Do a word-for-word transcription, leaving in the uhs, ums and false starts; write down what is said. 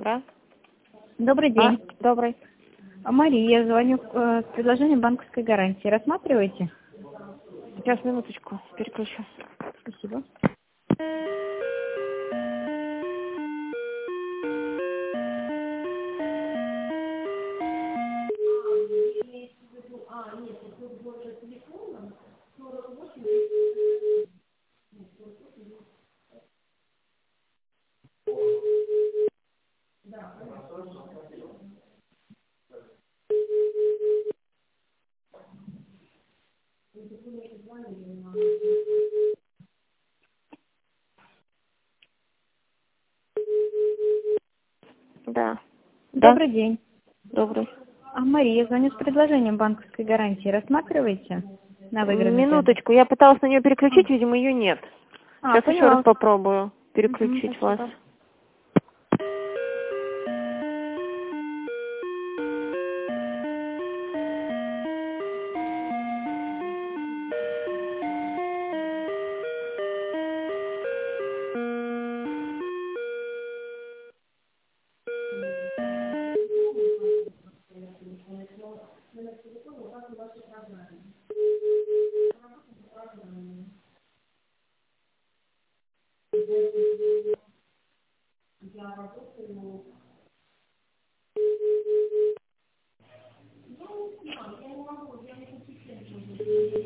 Да? Добрый А, день. добрый. А, Мария, звоню э, с предложением банковской гарантии. Рассматриваете? Сейчас, минуточку, переключу. Спасибо. Да. Да, Добрый день. добрый. А, Мария, звоню с предложением банковской гарантии. Рассматриваете на выигранный приз? Минуточку, я пыталась на нее переключить, видимо, ее нет. А, Сейчас еще раз поняла. попробую Мгм, переключить вас. спасибо.